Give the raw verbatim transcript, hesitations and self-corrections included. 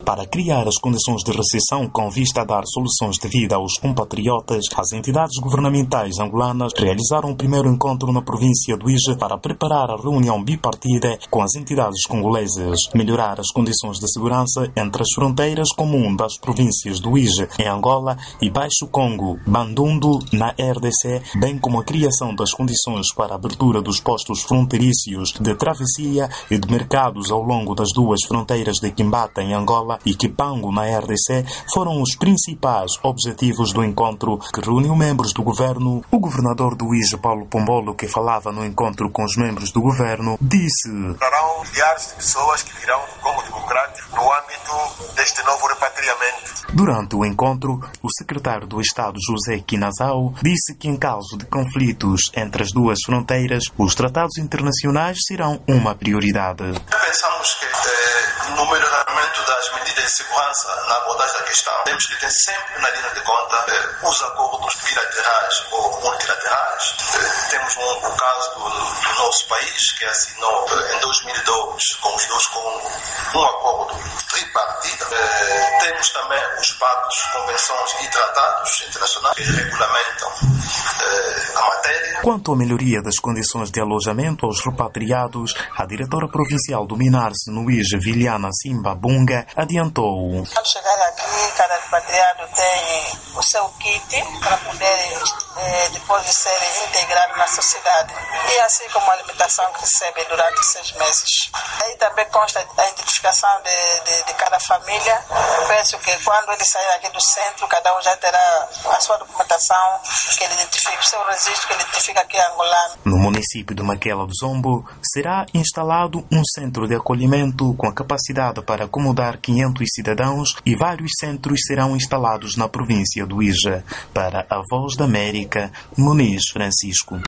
para criar as condições de recepção com vista a dar soluções de vida aos compatriotas. As entidades governamentais angolanas realizaram o primeiro encontro na província do Ije para preparar a reunião bipartida com as entidades congolesas, melhorar as condições de segurança entre as fronteiras comum das províncias do Ije, em Angola, e Baixo Congo, Bandundu, na R D C, bem como a criação das condições para a abertura dos postos fronteiriços de travessia e de mercados ao longo das duas fronteiras de Quimbata, em Angola, e Kipango, na R D C, foram os principais objetivos do encontro, que reuniu membros do governo. O governador do Ije, Paulo Pombolo, que falava no encontro com os membros do governo, disse: Serão milhares de pessoas que virão do Congo Democrático no âmbito deste novo repatriamento. Durante o encontro, o secretário do Estado, José Kinazao, disse que em caso de conflitos entre as duas fronteiras, os tratados internacionais serão uma prioridade. Pensamos que eh, no melhoramento das medidas de segurança na abordagem da questão, temos que ter sempre na linha de conta eh, os acordos bilaterais ou multilaterais. Eh, temos um, o caso do, do nosso país, que assinou eh, em dois mil e dois com os dois Congos um acordo tripartite. Eh, temos também os pactos, convenções e tratados internacionais que regulamentam eh, a matéria. Quanto à melhoria das condições de alojamento aos repatriados, a diretora provincial do Minarse no Ije, Viliana Simba Bunga, adiantou: Ao chegar aqui, cada repatriado tem o seu kit para poder, eh, depois de ser integrado na sociedade, e assim como a alimentação que recebe durante seis meses. Aí também consta a identificação de, de, de cada família. Penso que quando ele sair aqui do centro, cada um já terá a sua documentação que ele identifica, o seu registro que ele identifica que é angolano. No município de Maquela do Zombo, será instalado um centro de acolhimento com a capacidade para acomodar quinhentos cidadãos, e vários centros serão instalados na província do Ije. Para a Voz da América, Muniz Francisco.